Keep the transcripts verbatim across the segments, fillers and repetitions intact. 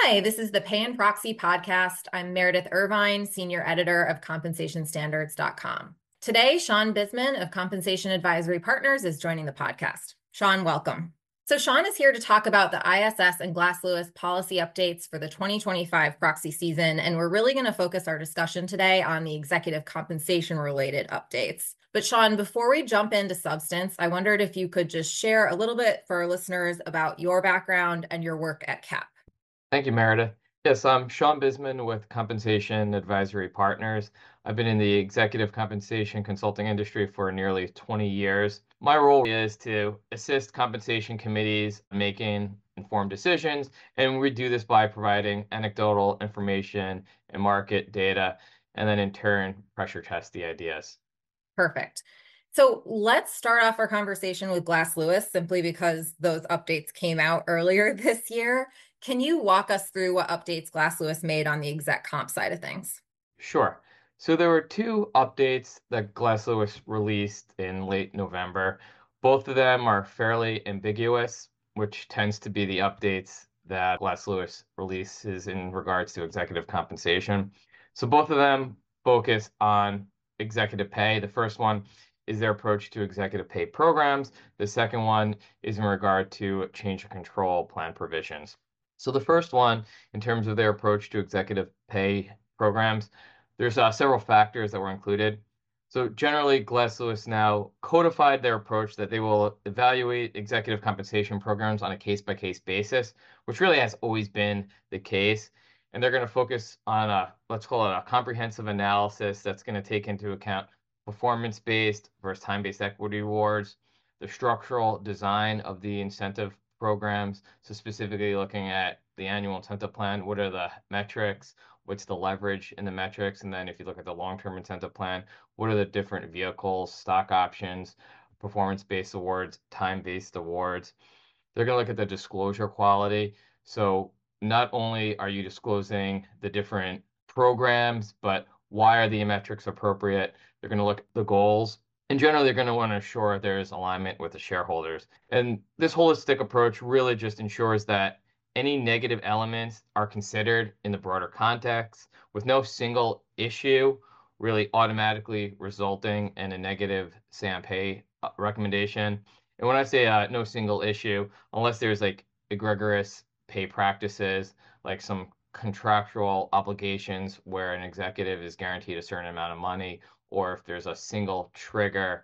Hi, this is the Pay and Proxy podcast. I'm Meredith Irvine, Senior Editor of compensation standards dot com. Today, Sean Bisman of Compensation Advisory Partners is joining the podcast. Sean, welcome. So Sean is here to talk about the I S S and Glass Lewis policy updates for the twenty twenty-five proxy season, and we're really going to focus our discussion today on the executive compensation-related updates. But Sean, before we jump into substance, I wondered if you could just share a little bit for our listeners about your background and your work at C A P. Thank you, Meredith. Yes, I'm Sean Bisman with Compensation Advisory Partners. I've been in the executive compensation consulting industry for nearly twenty years. My role is to assist compensation committees making informed decisions, and we do this by providing anecdotal information and market data, and then in turn, pressure test the ideas. Perfect. So let's start off our conversation with Glass Lewis simply because those updates came out earlier this year. Can you walk us through what updates Glass Lewis made on the exec comp side of things? Sure. So there were two updates that Glass Lewis released in late November. Both of them are fairly ambiguous, which tends to be the updates that Glass Lewis releases in regards to executive compensation. So both of them focus on executive pay. The first one is their approach to executive pay programs. The second one is in regard to change of control plan provisions. So the first one, in terms of their approach to executive pay programs, there's uh, several factors that were included. So generally, Glass Lewis now codified their approach that they will evaluate executive compensation programs on a case-by-case basis, which really has always been the case. And they're going to focus on a, let's call it a comprehensive analysis that's going to take into account performance-based versus time-based equity awards, the structural design of the incentive programs. So specifically looking at the annual incentive plan, what are the metrics? What's the leverage in the metrics? And then if you look at the long-term incentive plan, what are the different vehicles, stock options, performance-based awards, time-based awards? They're going to look at the disclosure quality. So not only are you disclosing the different programs, but why are the metrics appropriate? They're going to look at the goals. And generally, they're going to want to ensure there's alignment with the shareholders. And this holistic approach really just ensures that any negative elements are considered in the broader context, with no single issue really automatically resulting in a negative S A M pay recommendation. And when I say uh, no single issue, unless there's like egregious pay practices, like some contractual obligations where an executive is guaranteed a certain amount of money, or if there's a single trigger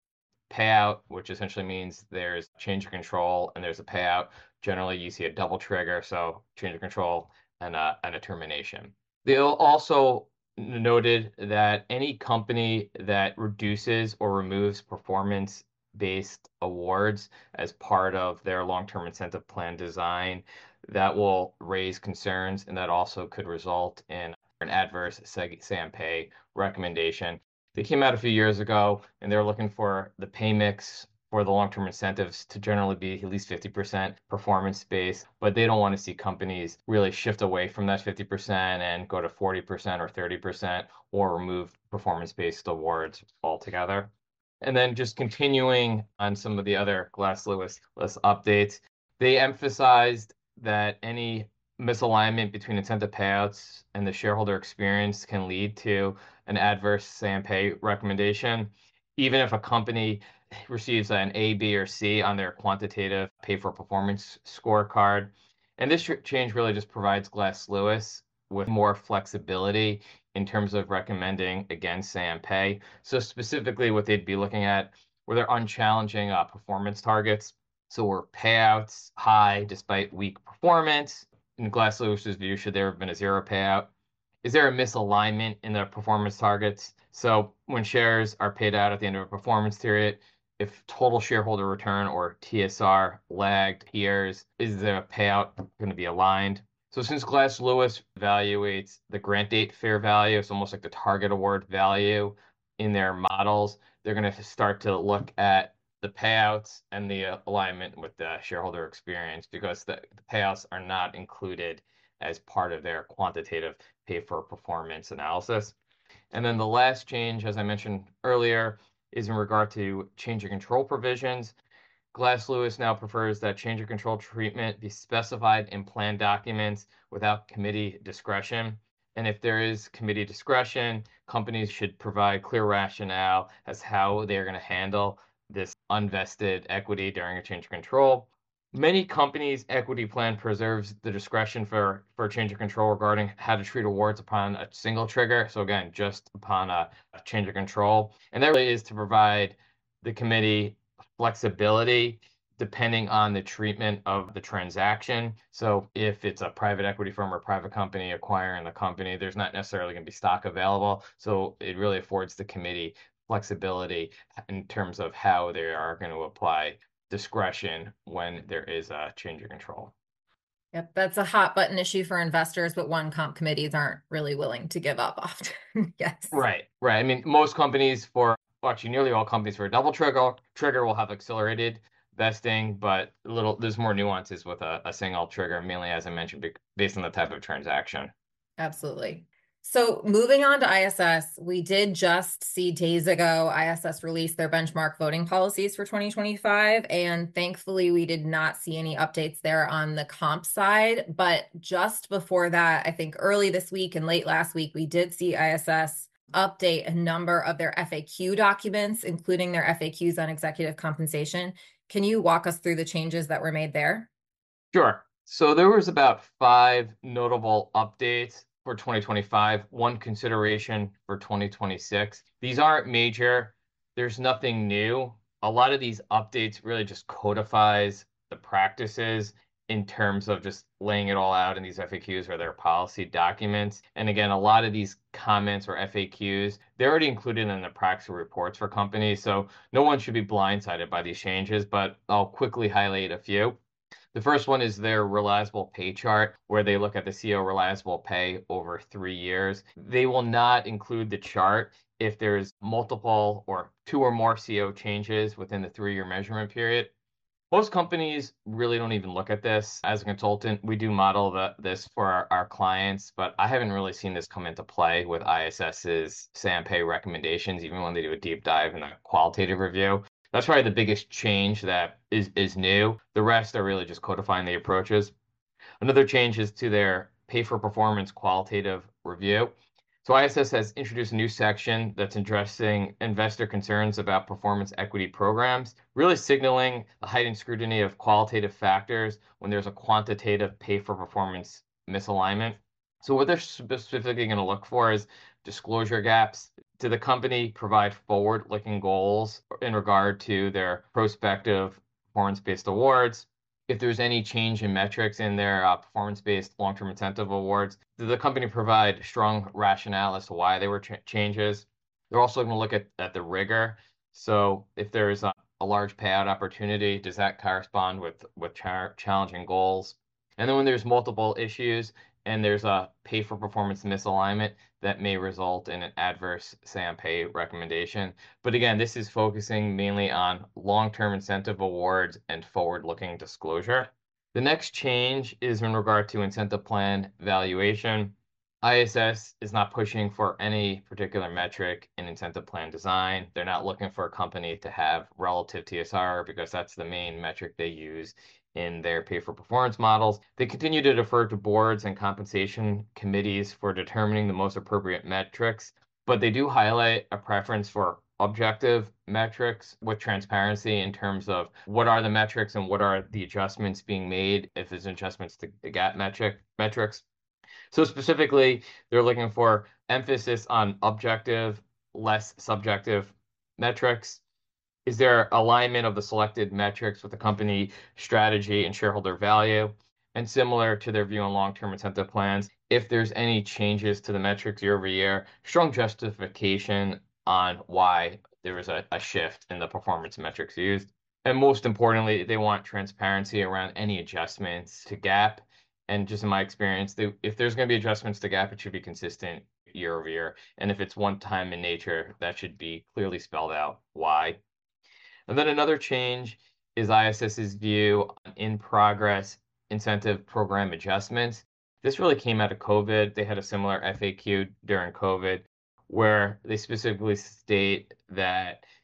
payout, which essentially means there's change of control and there's a payout. Generally, you see a double trigger, so change of control and a, and a termination. They also noted that any company that reduces or removes performance-based awards as part of their long-term incentive plan design, that will raise concerns, and that also could result in an adverse S A M pay recommendation. They came out a few years ago, and they're looking for the pay mix for the long-term incentives to generally be at least fifty percent performance-based, but they don't want to see companies really shift away from that fifty percent and go to forty percent or thirty percent or remove performance-based awards altogether. And then just continuing on some of the other Glass Lewis list updates, they emphasized that any misalignment between incentive payouts and the shareholder experience can lead to an adverse S A M pay recommendation, even if a company receives an A, B, or C on their quantitative pay for performance scorecard. And this change really just provides Glass Lewis with more flexibility in terms of recommending against S A M pay. So specifically what they'd be looking at were their unchallenging uh, performance targets. So were payouts high despite weak performance? In Glass Lewis's view, should there have been a zero payout? Is there a misalignment in the performance targets? So when shares are paid out at the end of a performance period, if total shareholder return or T S R lagged peers, is the payout going to be aligned? So since Glass Lewis evaluates the grant date fair value, it's almost like the target award value in their models, they're going to start to look at the payouts and the uh, alignment with the shareholder experience, because the, the payouts are not included as part of their quantitative pay for performance analysis. And then the last change, as I mentioned earlier, is in regard to change of control provisions. Glass Lewis now prefers that change of control treatment be specified in plan documents without committee discretion. And if there is committee discretion, companies should provide clear rationale as how they're going to handle this unvested equity during a change of control. Many companies' equity plan preserves the discretion for, for change of control regarding how to treat awards upon a single trigger. So again, just upon a, a change of control. And that really is to provide the committee flexibility depending on the treatment of the transaction. So if it's a private equity firm or private company acquiring the company, there's not necessarily going to be stock available. So it really affords the committee flexibility in terms of how they are going to apply discretion when there is a change of control. Yep, that's a hot button issue for investors, but one comp committees aren't really willing to give up often. Yes. Right, right. I mean, most companies for well, actually nearly all companies for a double trigger trigger will have accelerated vesting, but a little there's more nuances with a, a single trigger, mainly as I mentioned, based on the type of transaction. Absolutely. So moving on to I S S, we did just see days ago I S S release their benchmark voting policies for twenty twenty-five. And thankfully, we did not see any updates there on the comp side. But just before that, I think early this week and late last week, we did see I S S update a number of their F A Q documents, including their F A Qs on executive compensation. Can you walk us through the changes that were made there? Sure. So there was about five notable updates for twenty twenty-five, one consideration for twenty twenty-six. These aren't major. There's nothing new. A lot of these updates really just codifies the practices in terms of just laying it all out in these F A Qs or their policy documents. And again, a lot of these comments or F A Qs, they're already included in the practice reports for companies. So no one should be blindsided by these changes, but I'll quickly highlight a few. The first one is their reliable pay chart, where they look at the C E O reliable pay over three years. They will not include the chart if there's multiple or two or more C E O changes within the three-year measurement period. Most companies really don't even look at this. As a consultant, we do model the, this for our, our clients, but I haven't really seen this come into play with ISS's S A M pay recommendations, even when they do a deep dive in a qualitative review. That's probably the biggest change that is, is new. The rest are really just codifying the approaches. Another change is to their pay for performance qualitative review. So I S S has introduced a new section that's addressing investor concerns about performance equity programs, really signaling the heightened scrutiny of qualitative factors when there's a quantitative pay for performance misalignment. So what they're specifically going to look for is disclosure gaps. Did the company provide forward-looking goals in regard to their prospective performance-based awards? If there's any change in metrics in their uh, performance-based long-term incentive awards, did the company provide strong rationale as to why they were ch- changes? They're also going to look at, at the rigor. So if there's a, a large payout opportunity, does that correspond with, with cha- challenging goals? And then when there's multiple issues and there's a pay for performance misalignment, that may result in an adverse S A M pay recommendation. But again, this is focusing mainly on long-term incentive awards and forward-looking disclosure. The next change is in regard to incentive plan valuation. I S S is not pushing for any particular metric in incentive plan design. They're not looking for a company to have relative T S R because that's the main metric they use in their pay for performance models. They continue to defer to boards and compensation committees for determining the most appropriate metrics, but they do highlight a preference for objective metrics with transparency in terms of what are the metrics and what are the adjustments being made if there's adjustments to the gap metric metrics. So specifically, they're looking for emphasis on objective, less subjective metrics. Is there alignment of the selected metrics with the company strategy and shareholder value? And similar to their view on long-term incentive plans, if there's any changes to the metrics year over year, strong justification on why there is a, a shift in the performance metrics used. And most importantly, they want transparency around any adjustments to gap. And just in my experience, they, if there's going to be adjustments to gap, it should be consistent year over year. And if it's one time in nature, that should be clearly spelled out why. And then another change is ISS's view on in-progress incentive program adjustments. This really came out of COVID. They had a similar F A Q during COVID where they specifically state that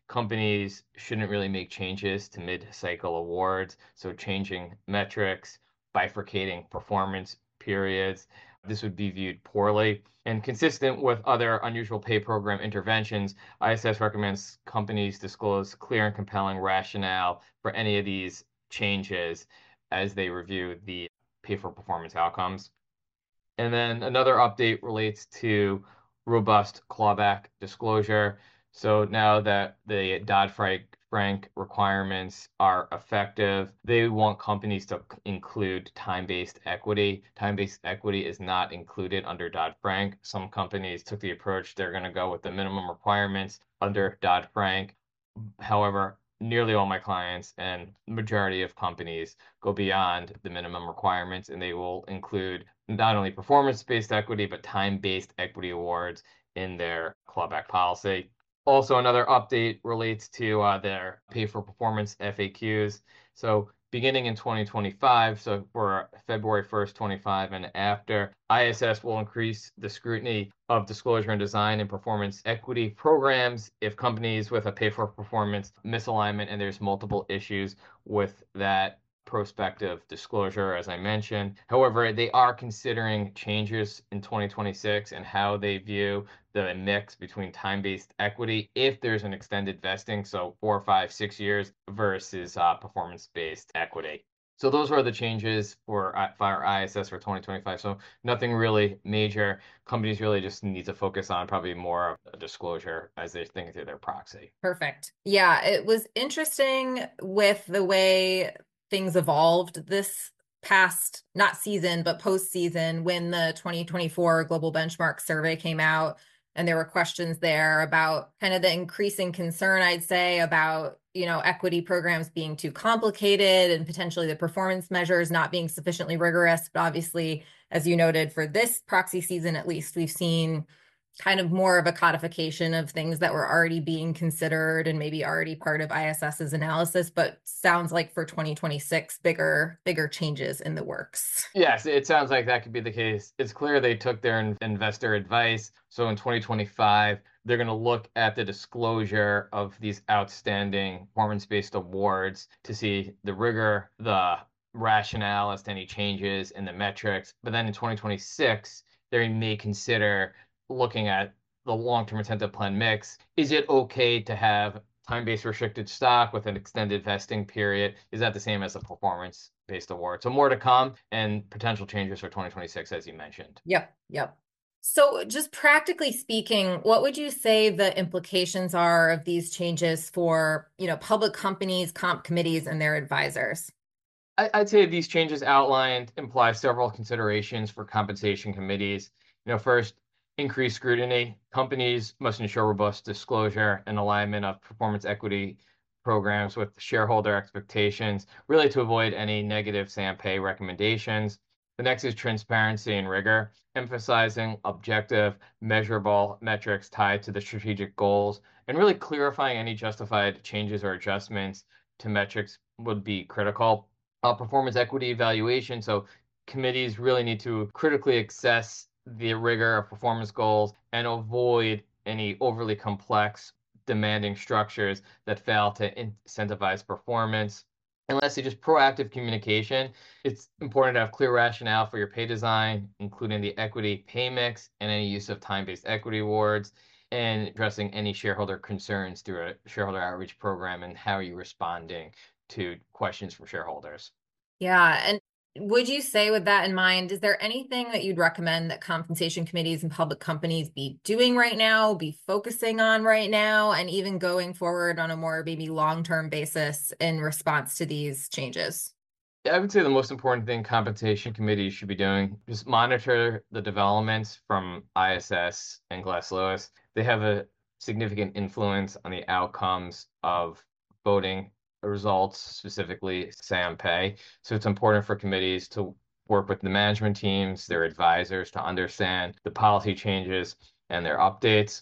companies shouldn't really make changes to mid-cycle awards. So changing metrics, bifurcating performance periods, this would be viewed poorly. And consistent with other unusual pay program interventions, I S S recommends companies disclose clear and compelling rationale for any of these changes as they review the pay for performance outcomes. And then another update relates to robust clawback disclosure. So now that the Dodd-Frank requirements are effective, they want companies to include time-based equity. Time-based equity is not included under Dodd-Frank. Some companies took the approach they're going to go with the minimum requirements under Dodd-Frank. However, nearly all my clients and majority of companies go beyond the minimum requirements, and they will include not only performance-based equity, but time-based equity awards in their clawback policy. Also, another update relates to uh, their pay for performance F A Qs. So beginning in twenty twenty-five, so for February first, twenty-five and after, I S S will increase the scrutiny of disclosure and design and performance equity programs if companies with a pay for performance misalignment and there's multiple issues with that prospective disclosure, as I mentioned. However, they are considering changes in twenty twenty-six and how they view the mix between time-based equity if there's an extended vesting, so four, five, six years versus uh, performance-based equity. So those are the changes for, uh, for I S S for twenty twenty-five. So nothing really major. Companies really just need to focus on probably more of a disclosure as they're thinking through their proxy. Perfect. Yeah, it was interesting with the way things evolved this past, not season, but post-season when the twenty twenty-four Global Benchmark Survey came out. And there were questions there about kind of the increasing concern, I'd say, about, you know, equity programs being too complicated and potentially the performance measures not being sufficiently rigorous. But obviously, as you noted, for this proxy season, at least, we've seen kind of more of a codification of things that were already being considered and maybe already part of ISS's analysis, but sounds like for twenty twenty-six, bigger, bigger changes in the works. Yes, it sounds like that could be the case. It's clear they took their investor advice. So in twenty twenty-five, they're going to look at the disclosure of these outstanding performance-based awards to see the rigor, the rationale as to any changes in the metrics. But then in twenty twenty-six, they may consider looking at the long-term incentive plan mix. Is it okay to have time-based restricted stock with an extended vesting period? Is that the same as a performance-based award? So more to come and potential changes for twenty twenty-six, as you mentioned. Yep, yep. So just practically speaking, what would you say the implications are of these changes for, you know, public companies, comp committees, and their advisors? I'd say these changes outlined imply several considerations for compensation committees. You know, first, increased scrutiny. Companies must ensure robust disclosure and alignment of performance equity programs with shareholder expectations, really to avoid any negative SAM pay recommendations. The next is transparency and rigor, emphasizing objective, measurable metrics tied to the strategic goals, and really clarifying any justified changes or adjustments to metrics would be critical. Uh, performance equity evaluation. So committees really need to critically assess the rigor of performance goals and avoid any overly complex, demanding structures that fail to incentivize performance. And lastly, just proactive communication. It's important to have clear rationale for your pay design, including the equity pay mix and any use of time-based equity awards, and addressing any shareholder concerns through a shareholder outreach program and how are you responding to questions from shareholders. Yeah. And would you say, with that in mind, is there anything that you'd recommend that compensation committees and public companies be doing right now, be focusing on right now, and even going forward on a more maybe long-term basis in response to these changes? I would say the most important thing compensation committees should be doing is monitor the developments from I S S and Glass Lewis. They have a significant influence on the outcomes of voting results, specifically SAM pay. So it's important for committees to work with the management teams, their advisors to understand the policy changes and their updates.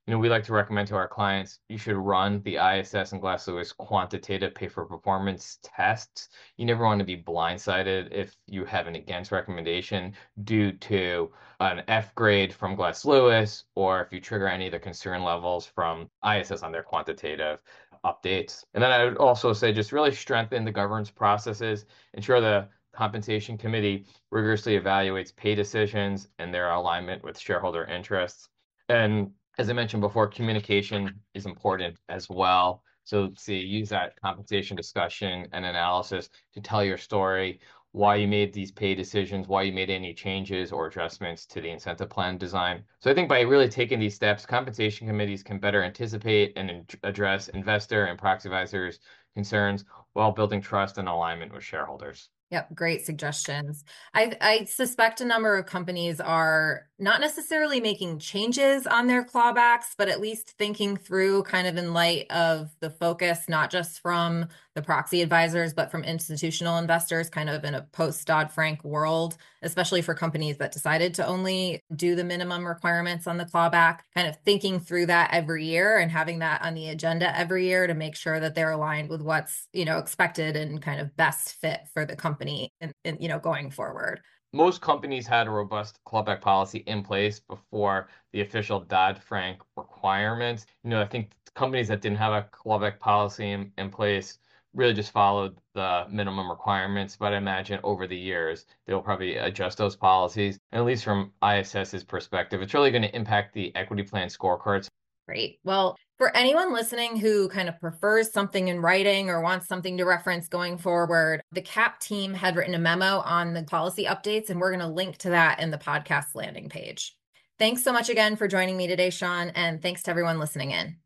You know, we like to recommend to our clients, you should run the I S S and Glass Lewis quantitative pay for performance tests. You never want to be blindsided if you have an against recommendation due to an F grade from Glass Lewis, or if you trigger any of the concern levels from I S S on their quantitative updates. And then I would also say just really strengthen the governance processes, ensure the compensation committee rigorously evaluates pay decisions and their alignment with shareholder interests. And as I mentioned before, communication is important as well. So see, use that compensation discussion and analysis to tell your story, why you made these pay decisions, why you made any changes or adjustments to the incentive plan design. So I think by really taking these steps, compensation committees can better anticipate and address investor and proxy advisors' concerns while building trust and alignment with shareholders. Yep, great suggestions. I, I suspect a number of companies are not necessarily making changes on their clawbacks, but at least thinking through kind of in light of the focus, not just from the proxy advisors, but from institutional investors, kind of in a post-Dodd-Frank world, especially for companies that decided to only do the minimum requirements on the clawback, kind of thinking through that every year and having that on the agenda every year to make sure that they're aligned with what's, you know, expected and kind of best fit for the company and, and you know, going forward. Most companies had a robust clawback policy in place before the official Dodd-Frank requirements. You know, I think companies that didn't have a clawback policy in, in place really just followed the minimum requirements. But I imagine over the years, they'll probably adjust those policies. And at least from ISS's perspective, it's really going to impact the equity plan scorecards. Great. Well, for anyone listening who kind of prefers something in writing or wants something to reference going forward, the C A P team had written a memo on the policy updates, and we're going to link to that in the podcast landing page. Thanks so much again for joining me today, Sean, and thanks to everyone listening in.